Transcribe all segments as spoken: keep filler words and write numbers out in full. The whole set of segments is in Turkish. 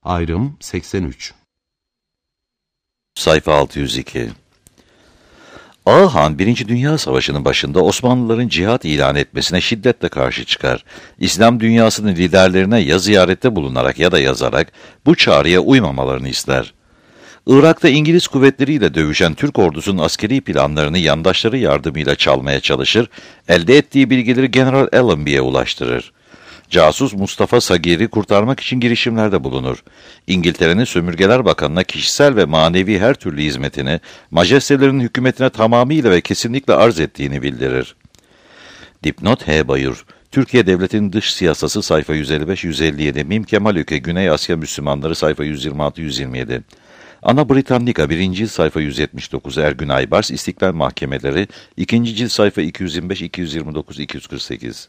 Ayrım seksen üç. Sayfa altı yüz iki. Ağa Han, Birinci Dünya Savaşı'nın başında Osmanlıların cihat ilan etmesine şiddetle karşı çıkar. İslam dünyasının liderlerine ya ziyarette bulunarak ya da yazarak bu çağrıya uymamalarını ister. Irak'ta İngiliz kuvvetleriyle dövüşen Türk ordusunun askeri planlarını yandaşları yardımıyla çalmaya çalışır, elde ettiği bilgileri General Allenby'ye ulaştırır. Casus Mustafa Sagir'i kurtarmak için girişimlerde bulunur. İngiltere'nin Sömürgeler Bakanı'na kişisel ve manevi her türlü hizmetini, majestelerinin hükümetine tamamıyla ve kesinlikle arz ettiğini bildirir. Dipnot H. Bayur, Türkiye Devleti'nin Dış Siyasası sayfa yüz elli beş yüz elli yedi, Mim Kemal Ülke Güney Asya Müslümanları sayfa yüz yirmi altı yüz yirmi yedi. Ana Britannica birinci cilt sayfa yüz yetmiş dokuz, Ergün Aybars, İstiklal Mahkemeleri ikinci cilt sayfa iki yüz yirmi beş iki yüz yirmi dokuz iki yüz kırk sekiz.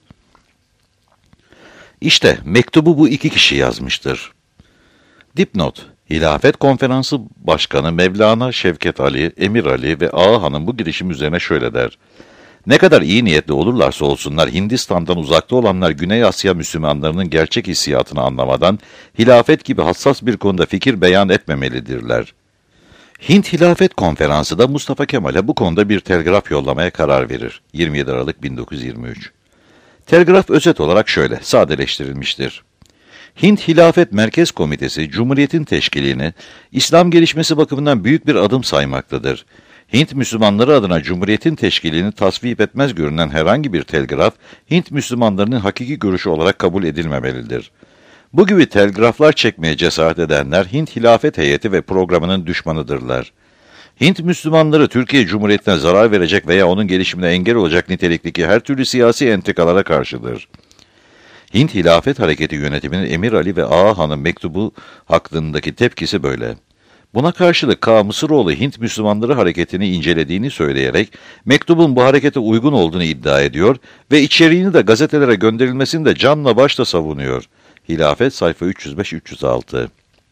İşte mektubu bu iki kişi yazmıştır. Dipnot, Hilafet Konferansı Başkanı Mevlana Şevket Ali, Emir Ali ve Ağa Han'ın bu girişim üzerine şöyle der. Ne kadar iyi niyetli olurlarsa olsunlar, Hindistan'dan uzakta olanlar Güney Asya Müslümanlarının gerçek hissiyatını anlamadan, hilafet gibi hassas bir konuda fikir beyan etmemelidirler. Hint Hilafet Konferansı da Mustafa Kemal'e bu konuda bir telgraf yollamaya karar verir. yirmi yedi Aralık bin dokuz yüz yirmi üç. Telgraf özet olarak şöyle sadeleştirilmiştir. Hint Hilafet Merkez Komitesi, Cumhuriyet'in teşkilini İslam gelişmesi bakımından büyük bir adım saymaktadır. Hint Müslümanları adına Cumhuriyet'in teşkilini tasvip etmez görünen herhangi bir telgraf, Hint Müslümanlarının hakiki görüşü olarak kabul edilmemelidir. Bu gibi telgraflar çekmeye cesaret edenler Hint Hilafet Heyeti ve programının düşmanıdırlar. Hint Müslümanları Türkiye Cumhuriyeti'ne zarar verecek veya onun gelişimine engel olacak nitelikteki her türlü siyasi entrikalara karşıdır. Hint Hilafet Hareketi yönetiminin Emir Ali ve Ağa Han'ın mektubu hakkındaki tepkisi böyle. Buna karşılık K. Mısıroğlu Hint Müslümanları hareketini incelediğini söyleyerek mektubun bu harekete uygun olduğunu iddia ediyor ve içeriğini de gazetelere gönderilmesini de canla başla savunuyor. Hilafet sayfa üç yüz beş üç yüz altı.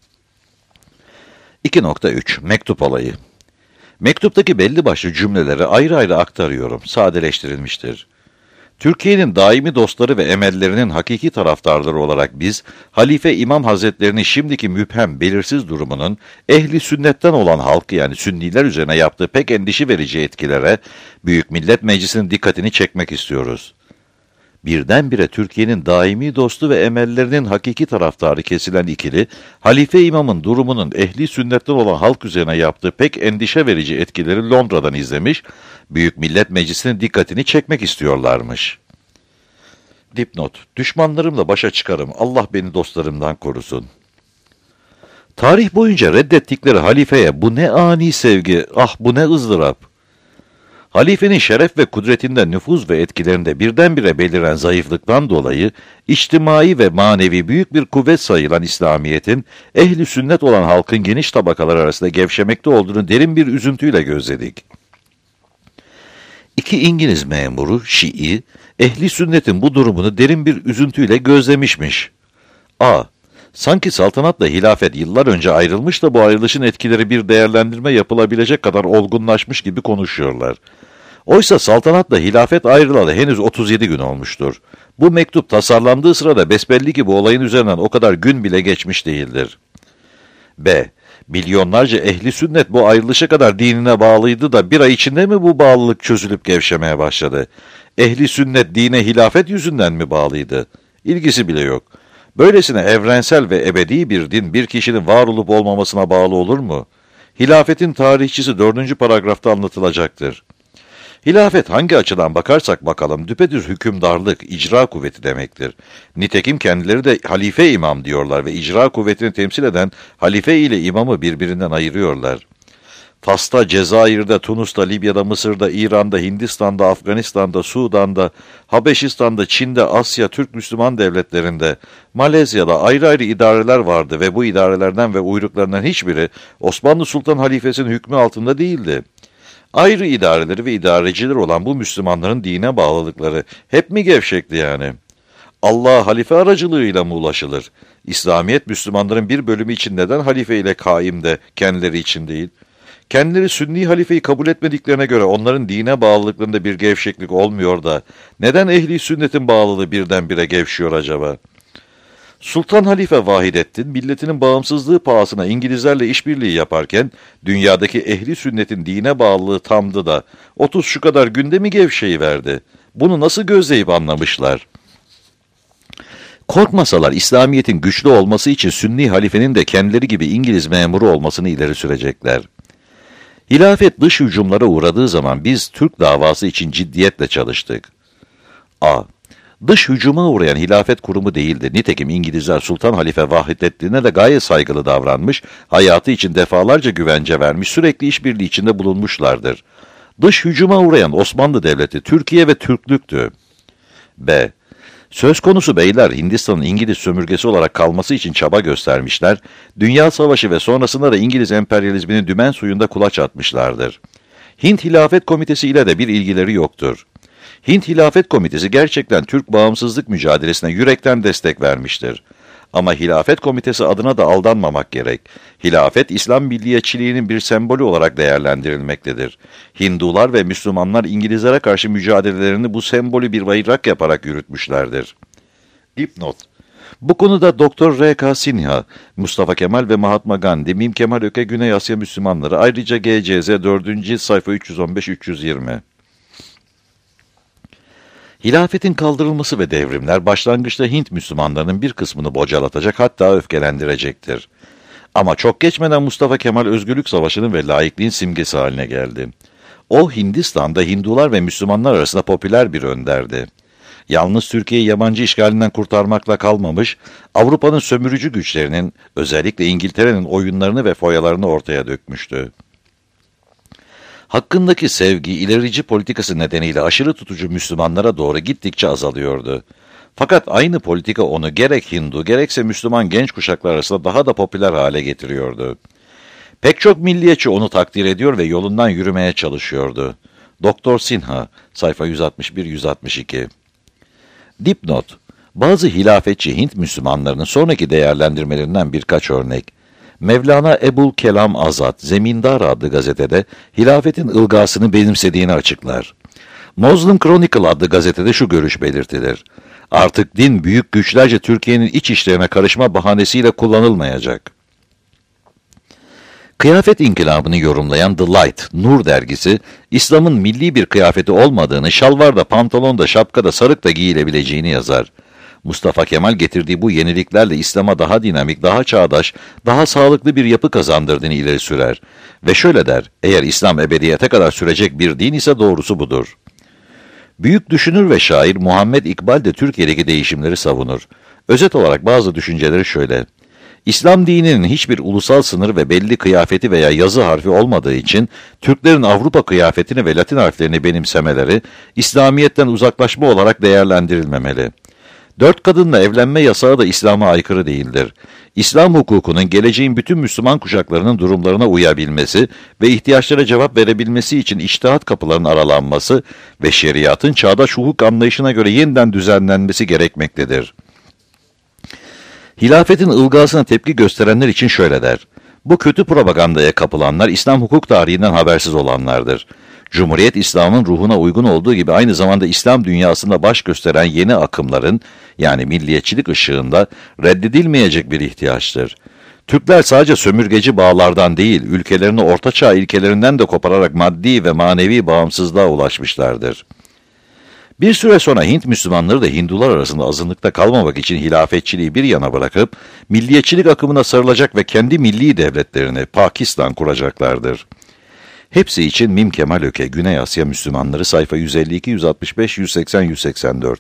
iki nokta üç Mektup olayı. Mektuptaki belli başlı cümleleri ayrı ayrı aktarıyorum, sadeleştirilmiştir. Türkiye'nin daimi dostları ve emellerinin hakiki taraftarları olarak biz, Halife İmam Hazretleri'nin şimdiki müphem, belirsiz durumunun, ehli sünnetten olan halkı yani Sünniler üzerine yaptığı pek endişe verici etkilere, Büyük Millet Meclisi'nin dikkatini çekmek istiyoruz. Birdenbire Türkiye'nin daimi dostu ve emellerinin hakiki taraftarı kesilen ikili, Halife İmam'ın durumunun ehli sünnetten olan halk üzerine yaptığı pek endişe verici etkileri Londra'dan izlemiş, Büyük Millet Meclisi'nin dikkatini çekmek istiyorlarmış. Dipnot, düşmanlarımla başa çıkarım, Allah beni dostlarımdan korusun. Tarih boyunca reddettikleri halifeye bu ne ani sevgi, ah bu ne ızdırap. Halifenin şeref ve kudretinde nüfuz ve etkilerinde birdenbire beliren zayıflıktan dolayı, içtimai ve manevi büyük bir kuvvet sayılan İslamiyet'in, ehli sünnet olan halkın geniş tabakalar arasında gevşemekte olduğunu derin bir üzüntüyle gözledik. İki İngiliz memuru, Şii, ehli sünnetin bu durumunu derin bir üzüntüyle gözlemişmiş. A. Sanki saltanatla hilafet yıllar önce ayrılmış da bu ayrılışın etkileri bir değerlendirme yapılabilecek kadar olgunlaşmış gibi konuşuyorlar. Oysa saltanatla hilafet ayrılalı henüz otuz yedi gün olmuştur. Bu mektup tasarlandığı sırada besbelli ki bu olayın üzerinden o kadar gün bile geçmiş değildir. B. Milyonlarca ehli sünnet bu ayrılışa kadar dinine bağlıydı da bir ay içinde mi bu bağlılık çözülüp gevşemeye başladı? Ehli sünnet dine hilafet yüzünden mi bağlıydı? İlgisi bile yok. Böylesine evrensel ve ebedi bir din bir kişinin var olup olmamasına bağlı olur mu? Hilafetin tarihçisi dördüncü paragrafta anlatılacaktır. Hilafet hangi açıdan bakarsak bakalım düpedüz hükümdarlık, icra kuvveti demektir. Nitekim kendileri de halife imam diyorlar ve icra kuvvetini temsil eden halife ile imamı birbirinden ayırıyorlar. Fas'ta, Cezayir'de, Tunus'ta, Libya'da, Mısır'da, İran'da, Hindistan'da, Afganistan'da, Sudan'da, Habeşistan'da, Çin'de, Asya, Türk Müslüman devletlerinde, Malezya'da ayrı ayrı idareler vardı ve bu idarelerden ve uyruklarından hiçbiri Osmanlı Sultan Halifesi'nin hükmü altında değildi. Ayrı idareleri ve idareciler olan bu Müslümanların dine bağlılıkları hep mi gevşekti yani? Allah'a halife aracılığıyla mı ulaşılır? İslamiyet Müslümanların bir bölümü için neden halife ile kaim de kendileri için değil? Kendileri Sünni halifeyi kabul etmediklerine göre onların dine bağlılıklarında bir gevşeklik olmuyor da neden ehli sünnetin bağlılığı birdenbire gevşiyor acaba? Sultan Halife Vahidettin, milletinin bağımsızlığı pahasına İngilizlerle işbirliği yaparken, dünyadaki ehli sünnetin dine bağlılığı tamdı da, otuz şu kadar günde mi gevşeyiverdi? Bunu nasıl gözleyip anlamışlar? Korkmasalar İslamiyet'in güçlü olması için Sünni halifenin de kendileri gibi İngiliz memuru olmasını ileri sürecekler. Hilafet dış hücumlara uğradığı zaman biz Türk davası için ciddiyetle çalıştık. A. Dış hücuma uğrayan hilafet kurumu değildi. Nitekim İngilizler Sultan Halife Vahidettin'e de gayet saygılı davranmış, hayatı için defalarca güvence vermiş, sürekli işbirliği içinde bulunmuşlardır. Dış hücuma uğrayan Osmanlı Devleti, Türkiye ve Türklüktü. B. Söz konusu beyler Hindistan'ın İngiliz sömürgesi olarak kalması için çaba göstermişler, Dünya Savaşı ve sonrasında da İngiliz emperyalizminin dümen suyunda kulaç atmışlardır. Hint Hilafet Komitesi ile de bir ilgileri yoktur. Hint Hilafet Komitesi gerçekten Türk bağımsızlık mücadelesine yürekten destek vermiştir. Ama Hilafet Komitesi adına da aldanmamak gerek. Hilafet, İslam milliyetçiliğinin bir sembolü olarak değerlendirilmektedir. Hindular ve Müslümanlar İngilizlere karşı mücadelelerini bu sembolü bir bayrak yaparak yürütmüşlerdir. Dipnot. Bu konuda Doktor R K Sinha, Mustafa Kemal ve Mahatma Gandhi, Mim Kemal Öke, Güney Asya Müslümanları, ayrıca G C Z dördüncü cilt sayfa üç yüz on beş üç yüz yirmi. Hilafetin kaldırılması ve devrimler başlangıçta Hint Müslümanlarının bir kısmını bocalatacak, hatta öfkelendirecektir. Ama çok geçmeden Mustafa Kemal özgürlük savaşının ve laikliğin simgesi haline geldi. O Hindistan'da Hindular ve Müslümanlar arasında popüler bir önderdi. Yalnız Türkiye'yi yabancı işgalinden kurtarmakla kalmamış, Avrupa'nın sömürücü güçlerinin, özellikle İngiltere'nin oyunlarını ve foyalarını ortaya dökmüştü. Hakkındaki sevgi, ilerici politikası nedeniyle aşırı tutucu Müslümanlara doğru gittikçe azalıyordu. Fakat aynı politika onu gerek Hindu, gerekse Müslüman genç kuşaklar arasında daha da popüler hale getiriyordu. Pek çok milliyetçi onu takdir ediyor ve yolundan yürümeye çalışıyordu. Doktor Sinha, sayfa yüz altmış bir yüz altmış iki. Dipnot, bazı hilafetçi Hint Müslümanlarının sonraki değerlendirmelerinden birkaç örnek. Mevlana Ebul Kelam Azad, Zemindar adlı gazetede hilafetin ılgasını benimsediğini açıklar. Muslim Chronicle adlı gazetede şu görüş belirtilir. Artık din büyük güçlerce Türkiye'nin iç işlerine karışma bahanesiyle kullanılmayacak. Kıyafet inkılabını yorumlayan The Light, Nur dergisi, İslam'ın milli bir kıyafeti olmadığını, şalvarda, pantolonda, şapkada, sarık da giyilebileceğini yazar. Mustafa Kemal getirdiği bu yeniliklerle İslam'a daha dinamik, daha çağdaş, daha sağlıklı bir yapı kazandırdığını ileri sürer. Ve şöyle der, eğer İslam ebediyete kadar sürecek bir din ise doğrusu budur. Büyük düşünür ve şair Muhammed İkbal de Türkiye'deki değişimleri savunur. Özet olarak bazı düşünceleri şöyle. İslam dininin hiçbir ulusal sınır ve belli kıyafeti veya yazı harfi olmadığı için Türklerin Avrupa kıyafetini ve Latin harflerini benimsemeleri İslamiyet'ten uzaklaşma olarak değerlendirilmemeli. Dört kadınla evlenme yasağı da İslam'a aykırı değildir. İslam hukukunun geleceğin bütün Müslüman kuşaklarının durumlarına uyabilmesi ve ihtiyaçlara cevap verebilmesi için içtihat kapılarının aralanması ve şeriatın çağdaş hukuk anlayışına göre yeniden düzenlenmesi gerekmektedir. Hilafetin ılgasına tepki gösterenler için şöyle der. Bu kötü propagandaya kapılanlar İslam hukuk tarihinden habersiz olanlardır. Cumhuriyet İslam'ın ruhuna uygun olduğu gibi aynı zamanda İslam dünyasında baş gösteren yeni akımların, yani milliyetçilik ışığında reddedilmeyecek bir ihtiyaçtır. Türkler sadece sömürgeci bağlardan değil, ülkelerini ortaçağ ilkelerinden de kopararak maddi ve manevi bağımsızlığa ulaşmışlardır. Bir süre sonra Hint Müslümanları da Hindular arasında azınlıkta kalmamak için hilafetçiliği bir yana bırakıp, milliyetçilik akımına sarılacak ve kendi milli devletlerini Pakistan kuracaklardır. Hepsi için Mim Kemal Öke, Güney Asya Müslümanları, sayfa yüz elli iki, yüz altmış beş, yüz seksen, yüz seksen dört.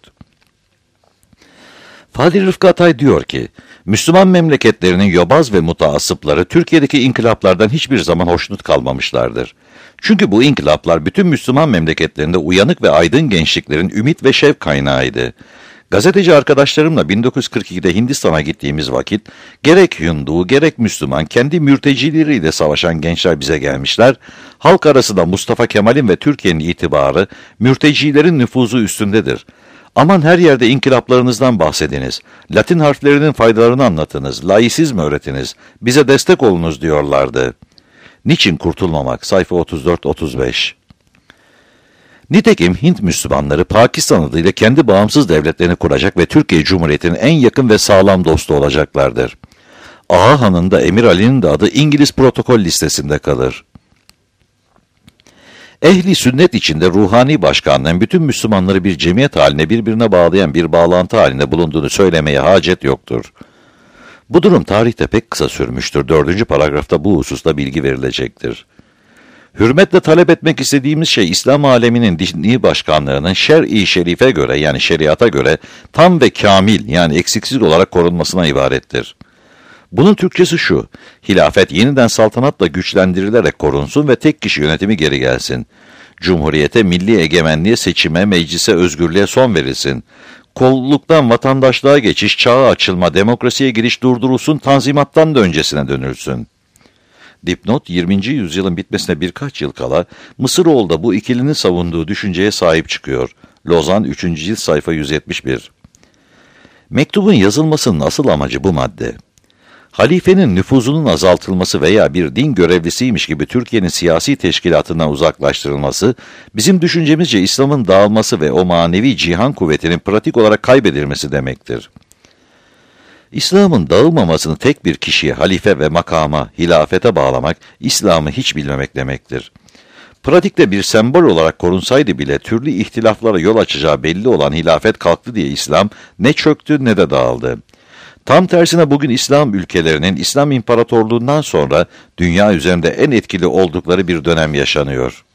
Fadıl Rıfkı Atay diyor ki, Müslüman memleketlerinin yobaz ve mutaassıpları Türkiye'deki inkılaplardan hiçbir zaman hoşnut kalmamışlardır. Çünkü bu inkılaplar bütün Müslüman memleketlerinde uyanık ve aydın gençliklerin ümit ve şevk kaynağıydı. Gazeteci arkadaşlarımla bin dokuz yüz kırk ikide Hindistan'a gittiğimiz vakit, gerek Hindu, gerek Müslüman, kendi mürtecileriyle savaşan gençler bize gelmişler, halk arasında Mustafa Kemal'in ve Türkiye'nin itibarı, mürtecilerin nüfuzu üstündedir. Aman her yerde inkılaplarınızdan bahsediniz, Latin harflerinin faydalarını anlatınız, laisizm öğretiniz, bize destek olunuz diyorlardı. Niçin kurtulmamak? Sayfa otuz dört otuz beş. Nitekim Hint Müslümanları Pakistan adıyla kendi bağımsız devletlerini kuracak ve Türkiye Cumhuriyeti'nin en yakın ve sağlam dostu olacaklardır. Ağa Han'ın da Emir Ali'nin de adı İngiliz protokol listesinde kalır. Ehli sünnet içinde ruhani başkanlığın bütün Müslümanları bir cemiyet haline birbirine bağlayan bir bağlantı halinde bulunduğunu söylemeye hacet yoktur. Bu durum tarihte pek kısa sürmüştür. Dördüncü paragrafta bu hususta bilgi verilecektir. Hürmetle talep etmek istediğimiz şey İslam aleminin dini başkanlığının şer-i şerife göre yani şeriata göre tam ve kamil yani eksiksiz olarak korunmasına ibarettir. Bunun Türkçesi şu: hilafet yeniden saltanatla güçlendirilerek korunsun ve tek kişi yönetimi geri gelsin. Cumhuriyete, milli egemenliğe, seçime, meclise, özgürlüğe son verilsin. Kolluktan vatandaşlığa geçiş, çağa açılma, demokrasiye giriş durdurulsun, tanzimattan da öncesine dönülsün. Dipnot, yirminci yüzyılın bitmesine birkaç yıl kala Mısıroğlu da bu ikilinin savunduğu düşünceye sahip çıkıyor. Lozan üçüncü cilt sayfa yüz yetmiş bir. Mektubun yazılmasının asıl amacı bu madde. Halifenin nüfuzunun azaltılması veya bir din görevlisiymiş gibi Türkiye'nin siyasi teşkilatından uzaklaştırılması, bizim düşüncemizce İslam'ın dağılması ve o manevi cihan kuvvetinin pratik olarak kaybedilmesi demektir. İslam'ın dağılmamasını tek bir kişiye, halife ve makama, hilafete bağlamak, İslam'ı hiç bilmemek demektir. Pratikte bir sembol olarak korunsaydı bile türlü ihtilaflara yol açacağı belli olan hilafet kalktı diye İslam ne çöktü ne de dağıldı. Tam tersine bugün İslam ülkelerinin İslam İmparatorluğundan sonra dünya üzerinde en etkili oldukları bir dönem yaşanıyor.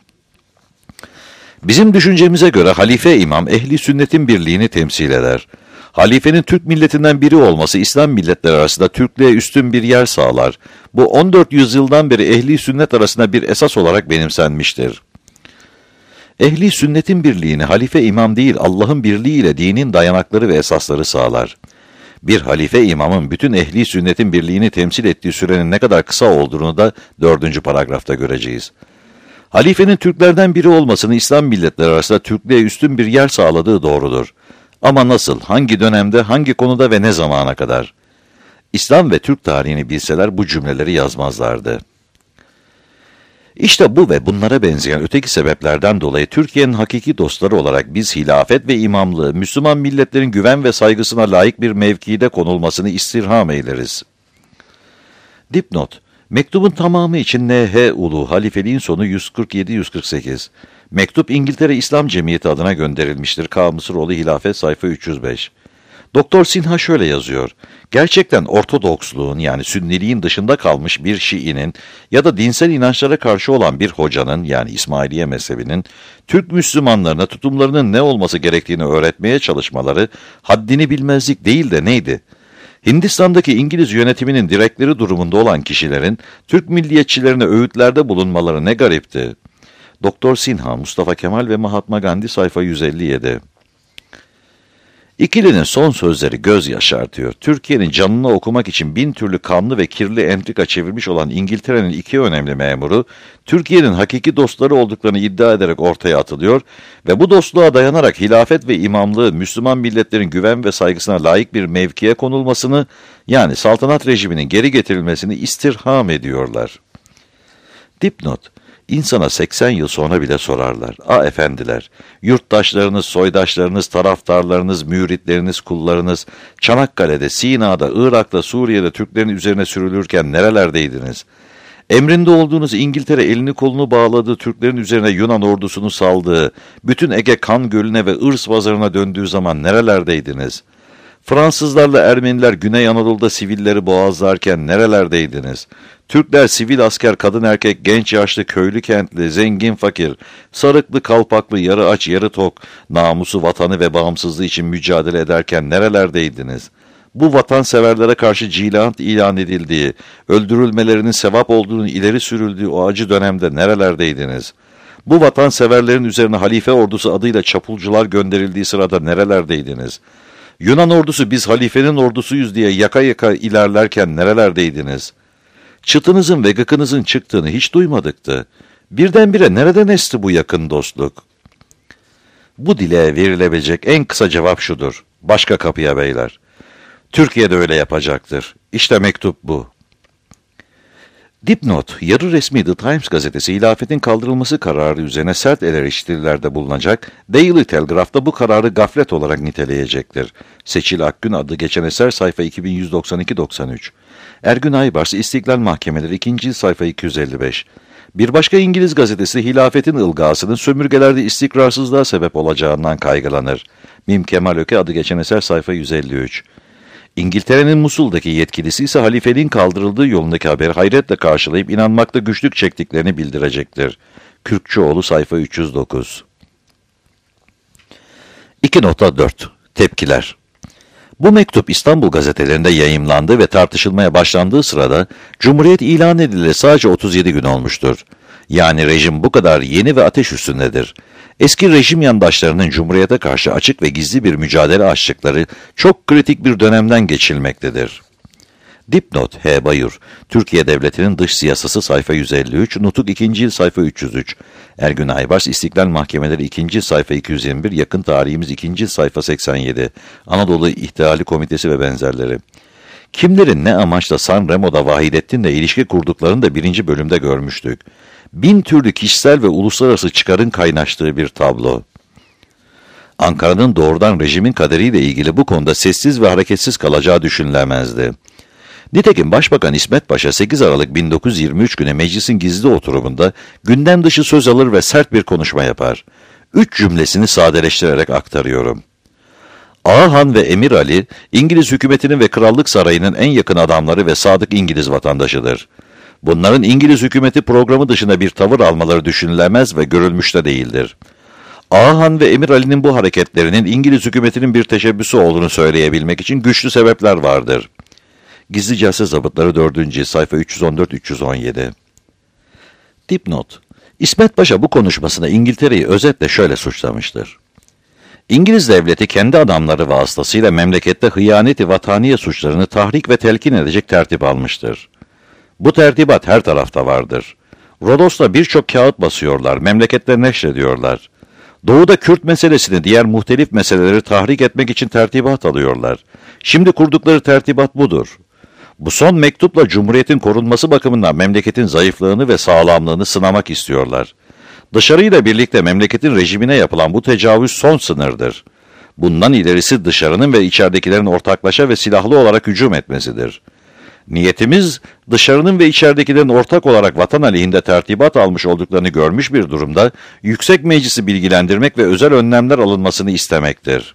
Bizim düşüncemize göre halife imam ehli sünnetin birliğini temsil eder. Halifenin Türk milletinden biri olması İslam milletleri arasında Türklüğe üstün bir yer sağlar. Bu on dört yüzyıldan beri ehli sünnet arasında bir esas olarak benimsenmiştir. Ehli sünnetin birliğini halife imam değil Allah'ın birliğiyle dinin dayanakları ve esasları sağlar. Bir halife imamın bütün ehli sünnetin birliğini temsil ettiği sürenin ne kadar kısa olduğunu da dördüncü paragrafta göreceğiz. Halifenin Türklerden biri olmasını İslam milletleri arasında Türklüğe üstün bir yer sağladığı doğrudur. Ama nasıl, hangi dönemde, hangi konuda ve ne zamana kadar? İslam ve Türk tarihini bilseler bu cümleleri yazmazlardı. İşte bu ve bunlara benzeyen öteki sebeplerden dolayı Türkiye'nin hakiki dostları olarak biz hilafet ve imamlığı Müslüman milletlerin güven ve saygısına layık bir mevkide konulmasını istirham eyleriz. Dipnot: mektubun tamamı için N H Ulu, halifeliğin sonu yüz kırk yedi yüz kırk sekiz. Mektup İngiltere İslam Cemiyeti adına gönderilmiştir. K. Mısıroğlu Hilafet sayfa üç yüz beş. Doktor Sinha şöyle yazıyor: gerçekten Ortodoksluğun yani Sünniliğin dışında kalmış bir Şiinin ya da dinsel inançlara karşı olan bir hocanın yani İsmailiye mezhebinin Türk Müslümanlarına tutumlarının ne olması gerektiğini öğretmeye çalışmaları haddini bilmezlik değil de neydi? Hindistan'daki İngiliz yönetiminin direkleri durumunda olan kişilerin Türk milliyetçilerine öğütlerde bulunmaları ne garipti. Doktor Sinha, Mustafa Kemal ve Mahatma Gandhi sayfa yüz elli yedi. İkilinin son sözleri göz yaşartıyor. Türkiye'nin canını okumak için bin türlü kanlı ve kirli entrika çevirmiş olan İngiltere'nin iki önemli memuru, Türkiye'nin hakiki dostları olduklarını iddia ederek ortaya atılıyor ve bu dostluğa dayanarak hilafet ve imamlığı Müslüman milletlerin güven ve saygısına layık bir mevkiye konulmasını, yani saltanat rejiminin geri getirilmesini istirham ediyorlar. Dipnot: İnsana seksen yıl sonra bile sorarlar. A efendiler, yurttaşlarınız, soydaşlarınız, taraftarlarınız, müritleriniz, kullarınız, Çanakkale'de, Sina'da, Irak'ta, Suriye'de Türklerin üzerine sürülürken nerelerdeydiniz? Emrinde olduğunuz İngiltere elini kolunu bağladığı Türklerin üzerine Yunan ordusunu saldığı, bütün Ege kan gölüne ve Irs pazarına döndüğü zaman nerelerdeydiniz? Fransızlarla Ermeniler Güney Anadolu'da sivilleri boğazlarken nerelerdeydiniz? Türkler sivil asker, kadın erkek, genç yaşlı, köylü kentli, zengin fakir, sarıklı kalpaklı, yarı aç yarı tok, namusu vatanı ve bağımsızlığı için mücadele ederken nerelerdeydiniz? Bu vatanseverlere karşı cilahat ilan edildiği, öldürülmelerinin sevap olduğunu ileri sürüldüğü o acı dönemde nerelerdeydiniz? Bu vatanseverlerin üzerine halife ordusu adıyla çapulcular gönderildiği sırada nerelerdeydiniz? Yunan ordusu biz halifenin ordusuyuz diye yaka yaka ilerlerken nerelerdeydiniz? Çıtınızın ve gıkınızın çıktığını hiç duymadıktı. Birdenbire nereden esti bu yakın dostluk? Bu dile verilebilecek en kısa cevap şudur: başka kapıya beyler. Türkiye de öyle yapacaktır. İşte mektup bu. Dipnot, yarı resmi The Times gazetesi hilafetin kaldırılması kararı üzerine sert eleştirilerde bulunacak, Daily Telegraph'ta bu kararı gaflet olarak niteleyecektir. Seçil Akgün adı geçen eser sayfa iki bin yüz doksan iki doksan üç. Ergün Aybars, İstiklal Mahkemeleri ikinci sayfa iki yüz elli beş. Bir başka İngiliz gazetesi hilafetin ılgasının sömürgelerde istikrarsızlığa sebep olacağından kaygılanır. Mim Kemal Öke adı geçen eser sayfa yüz elli üç. İngiltere'nin Musul'daki yetkilisi ise halifeliğin kaldırıldığı yolundaki haberi hayretle karşılayıp inanmakta güçlük çektiklerini bildirecektir. Kürkçüoğlu sayfa üç yüz dokuz. iki nokta dört. Tepkiler. Bu mektup İstanbul gazetelerinde yayımlandı ve tartışılmaya başlandığı sırada Cumhuriyet ilan edileli sadece otuz yedi gün olmuştur. Yani rejim bu kadar yeni ve ateş üstündedir. Eski rejim yandaşlarının Cumhuriyete karşı açık ve gizli bir mücadele açtıkları çok kritik bir dönemden geçilmektedir. Dipnot H. Bayur, Türkiye Devleti'nin Dış Siyasası sayfa yüz elli üç, Nutuk ikinci yıl sayfa üç yüz üç. Ergün Aybars, İstiklal Mahkemeleri ikinci sayfa iki yüz yirmi bir, Yakın Tarihimiz ikinci sayfa seksen yedi. Anadolu İhtilali Komitesi ve benzerleri. Kimlerin ne amaçla Sanremo'da Vahidettin'le ilişki kurduklarını da birinci bölümde görmüştük. Bin türlü kişisel ve uluslararası çıkarın kaynaştığı bir tablo. Ankara'nın doğrudan rejimin kaderiyle ilgili bu konuda sessiz ve hareketsiz kalacağı düşünülemezdi. Nitekim Başbakan İsmet Paşa sekiz Aralık bin dokuz yüz yirmi üç günü meclisin gizli oturumunda gündem dışı söz alır ve sert bir konuşma yapar. Üç cümlesini sadeleştirerek aktarıyorum. Ağahan ve Emir Ali, İngiliz hükümetinin ve krallık sarayının en yakın adamları ve sadık İngiliz vatandaşıdır. Bunların İngiliz hükümeti programı dışında bir tavır almaları düşünülemez ve görülmüş de değildir. Ağahan ve Emir Ali'nin bu hareketlerinin İngiliz hükümetinin bir teşebbüsü olduğunu söyleyebilmek için güçlü sebepler vardır. Gizli Celse Zabıtları dördüncü sayfa üç yüz on dört üç yüz on yedi. Dipnot. İsmet Paşa bu konuşmasında İngiltere'yi özetle şöyle suçlamıştır. İngiliz devleti kendi adamları vasıtasıyla memlekette hıyaneti vataniye suçlarını tahrik ve telkin edecek tertip almıştır. Bu tertibat her tarafta vardır. Rodos'ta birçok kağıt basıyorlar, memlekette neşrediyorlar. Doğuda Kürt meselesini, diğer muhtelif meseleleri tahrik etmek için tertibat alıyorlar. Şimdi kurdukları tertibat budur. Bu son mektupla Cumhuriyet'in korunması bakımından memleketin zayıflığını ve sağlamlığını sınamak istiyorlar. Dışarıyla birlikte memleketin rejimine yapılan bu tecavüz son sınırdır. Bundan ilerisi dışarının ve içeridekilerin ortaklaşa ve silahlı olarak hücum etmesidir. Niyetimiz, dışarının ve içeridekilerin ortak olarak vatan aleyhinde tertibat almış olduklarını görmüş bir durumda, Yüksek Meclisi bilgilendirmek ve özel önlemler alınmasını istemektir.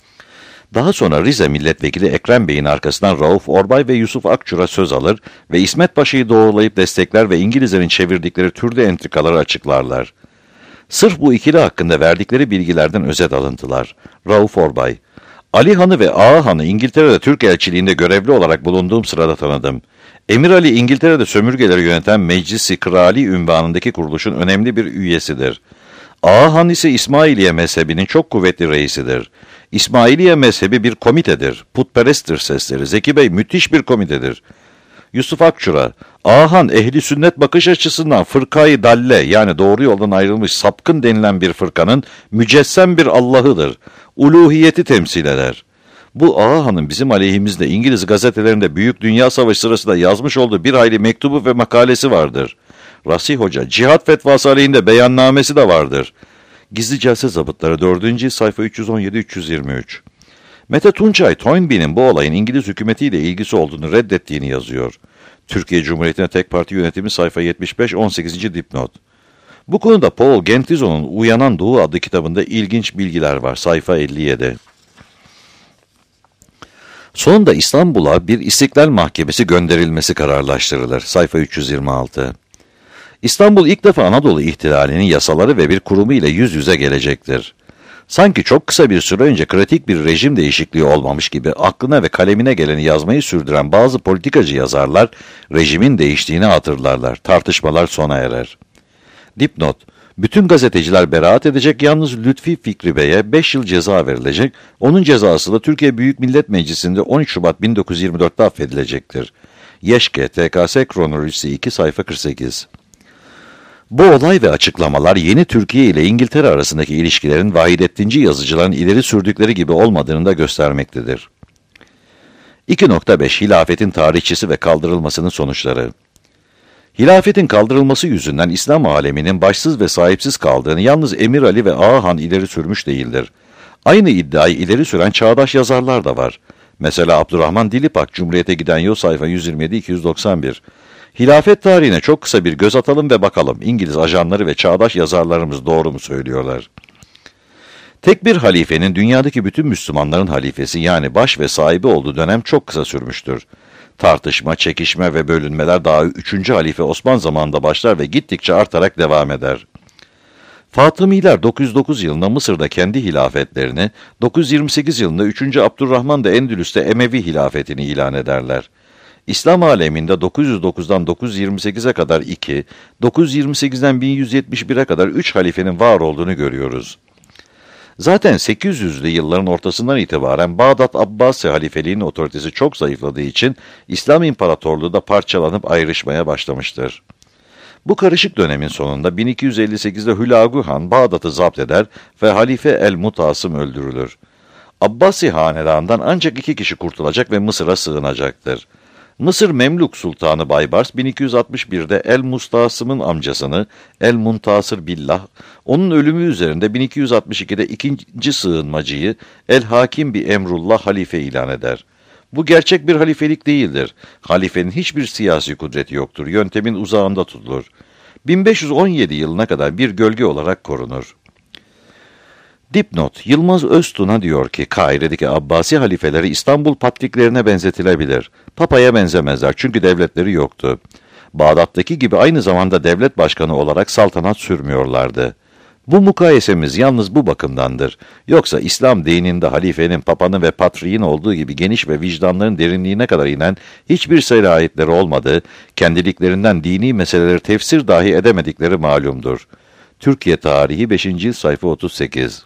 Daha sonra Rize Milletvekili Ekrem Bey'in arkasından Rauf Orbay ve Yusuf Akçur'a söz alır ve İsmet Paşa'yı doğrulayıp destekler ve İngilizlerin çevirdikleri türde entrikaları açıklarlar. Sırf bu ikili hakkında verdikleri bilgilerden özet alıntılar. Rauf Orbay, Ali Han'ı ve Ağa Han'ı İngiltere'de Türk elçiliğinde görevli olarak bulunduğum sırada tanıdım. Emir Ali, İngiltere'de sömürgeleri yöneten Meclisi Krali ünvanındaki kuruluşun önemli bir üyesidir. Ağa Han ise İsmailiye mezhebinin çok kuvvetli reisidir. İsmailiye mezhebi bir komitedir. Putperesttir sesleri. Zeki Bey müthiş bir komitedir. Yusuf Akçura, Ağa Han ehli sünnet bakış açısından fırkayı dalle yani doğru yoldan ayrılmış sapkın denilen bir fırkanın mücessem bir Allah'ıdır. Uluhiyeti temsil eder. Bu Ağa Han'ın bizim aleyhimizde İngiliz gazetelerinde Büyük Dünya Savaşı sırasında yazmış olduğu bir hayli mektubu ve makalesi vardır. Rasih Hoca, cihat fetvası aleyhinde beyannamesi de vardır. Gizli Celse Zabıtları dördüncü sayfa üç yüz on yedi üç yüz yirmi üç. Mete Tunçay, Toynbee'nin bu olayın İngiliz hükümetiyle ilgisi olduğunu reddettiğini yazıyor. Türkiye Cumhuriyeti'ne tek parti yönetimi sayfa yetmiş beş on sekizinci dipnot. Bu konuda Paul Gentizon'un Uyanan Doğu adlı kitabında ilginç bilgiler var. Sayfa elli yedi. Sonunda İstanbul'a bir İstiklal Mahkemesi gönderilmesi kararlaştırılır. Sayfa üç yüz yirmi altı. İstanbul ilk defa Anadolu ihtilalinin yasaları ve bir kurumu ile yüz yüze gelecektir. Sanki çok kısa bir süre önce kritik bir rejim değişikliği olmamış gibi aklına ve kalemine geleni yazmayı sürdüren bazı politikacı yazarlar rejimin değiştiğini hatırlarlar. Tartışmalar sona erer. Dipnot: bütün gazeteciler beraat edecek, yalnız Lütfi Fikri Bey'e beş yıl ceza verilecek, onun cezası da Türkiye Büyük Millet Meclisi'nde on üç Şubat bin dokuz yüz yirmi dört'te affedilecektir. Yeşke, T K S Kronolojisi iki sayfa kırk sekiz. Bu olay ve açıklamalar yeni Türkiye ile İngiltere arasındaki ilişkilerin Vahidettinci yazıcıların ileri sürdükleri gibi olmadığını da göstermektedir. iki nokta beş Hilafetin tarihçisi ve kaldırılmasının sonuçları. Hilafetin kaldırılması yüzünden İslam aleminin başsız ve sahipsiz kaldığını yalnız Emir Ali ve Ağa Han ileri sürmüş değildir. Aynı iddiayı ileri süren çağdaş yazarlar da var. Mesela Abdurrahman Dilipak, Cumhuriyete Giden Yol, sayfa yüz yirmi yedi iki yüz doksan bir. Hilafet tarihine çok kısa bir göz atalım ve bakalım İngiliz ajanları ve çağdaş yazarlarımız doğru mu söylüyorlar? Tek bir halifenin dünyadaki bütün Müslümanların halifesi yani baş ve sahibi olduğu dönem çok kısa sürmüştür. Tartışma, çekişme ve bölünmeler daha üçüncü halife Osman zamanında başlar ve gittikçe artarak devam eder. Fatımiler dokuz yüz dokuz yılında Mısır'da kendi hilafetlerini, dokuz yüz yirmi sekiz yılında üçüncü Abdurrahman da Endülüs'te Emevi hilafetini ilan ederler. İslam aleminde dokuz yüz dokuzdan dokuz yüz yirmi sekize kadar iki, dokuz yüz yirmi sekizden bin yüz yetmiş bire kadar üç halifenin var olduğunu görüyoruz. Zaten sekiz yüzlü yılların ortasından itibaren Bağdat Abbasi halifeliğinin otoritesi çok zayıfladığı için İslam İmparatorluğu da parçalanıp ayrışmaya başlamıştır. Bu karışık dönemin sonunda bin iki yüz elli sekizde Hülagü Han Bağdat'ı zapt eder ve Halife el-Mutasım öldürülür. Abbasi hanedanından ancak iki kişi kurtulacak ve Mısır'a sığınacaktır. Mısır Memluk Sultanı Baybars bin iki yüz altmış birde El-Mustasım'ın amcasını El-Muntasır Billah, onun ölümü üzerinde bin iki yüz altmış ikide ikinci sığınmacıyı El-Hakim bi Emrullah halife ilan eder. Bu gerçek bir halifelik değildir. Halifenin hiçbir siyasi kudreti yoktur. Yöntemin uzağında tutulur. bin beş yüz on yedi yılına kadar bir gölge olarak korunur. Dipnot, Yılmaz Öztuna diyor ki, Kahire'deki Abbasi halifeleri İstanbul patriklerine benzetilebilir. Papaya benzemezler çünkü devletleri yoktu. Bağdat'taki gibi aynı zamanda devlet başkanı olarak saltanat sürmüyorlardı. Bu mukayesemiz yalnız bu bakımdandır. Yoksa İslam dininde halifenin, papanın ve patriğin olduğu gibi geniş ve vicdanların derinliğine kadar inen hiçbir selahiyetleri olmadığı, kendiliklerinden dini meseleleri tefsir dahi edemedikleri malumdur. Türkiye Tarihi beşinci cilt sayfa otuz sekiz.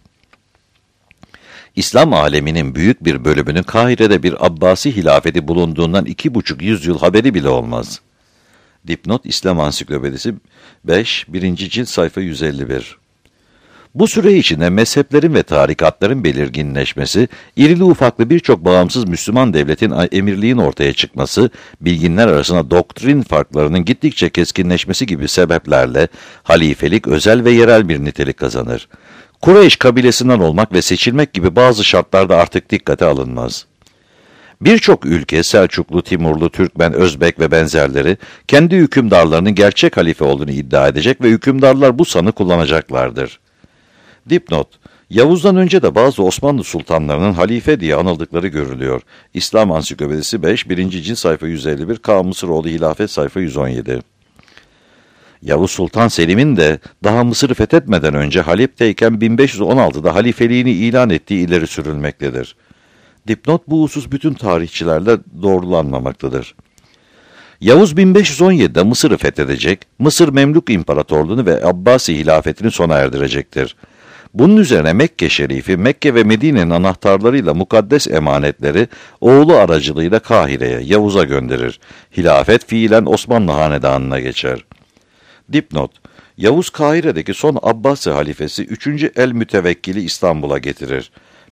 İslam aleminin büyük bir bölümünün Kahire'de bir Abbasi hilafeti bulunduğundan iki buçuk yüzyıl haberi bile olmaz. Dipnot İslam Ansiklopedisi beş, birinci cilt sayfa yüz elli bir. Bu süre içinde mezheplerin ve tarikatların belirginleşmesi, irili ufaklı birçok bağımsız Müslüman devletin emirliğin ortaya çıkması, bilginler arasında doktrin farklarının gittikçe keskinleşmesi gibi sebeplerle halifelik özel ve yerel bir nitelik kazanır. Kureyş kabilesinden olmak ve seçilmek gibi bazı şartlarda artık dikkate alınmaz. Birçok ülke, Selçuklu, Timurlu, Türkmen, Özbek ve benzerleri, kendi hükümdarlarının gerçek halife olduğunu iddia edecek ve hükümdarlar bu sanı kullanacaklardır. Dipnot, Yavuz'dan önce de bazı Osmanlı sultanlarının halife diye anıldıkları görülüyor. İslam Ansiklopedisi beş, birinci cilt sayfa yüz elli bir, K. Mısıroğlu Hilafet sayfa yüz on yedi. Yavuz Sultan Selim'in de daha Mısır'ı fethetmeden önce Halep'teyken bin beş yüz on altıda halifeliğini ilan ettiği ileri sürülmektedir. Dipnot, bu husus bütün tarihçilerle doğrulanmamaktadır. Yavuz bin beş yüz on yedide Mısır'ı fethedecek, Mısır Memluk İmparatorluğunu ve Abbasi hilafetini sona erdirecektir. Bunun üzerine Mekke Şerifi, Mekke ve Medine'nin anahtarlarıyla mukaddes emanetleri oğlu aracılığıyla Kahire'ye, Yavuz'a gönderir. Hilafet fiilen Osmanlı hanedanına geçer. Dipnot, Yavuz Kahire'deki son Abbasi halifesi üçüncü El-Mütevekkil'i İstanbul'a getirir.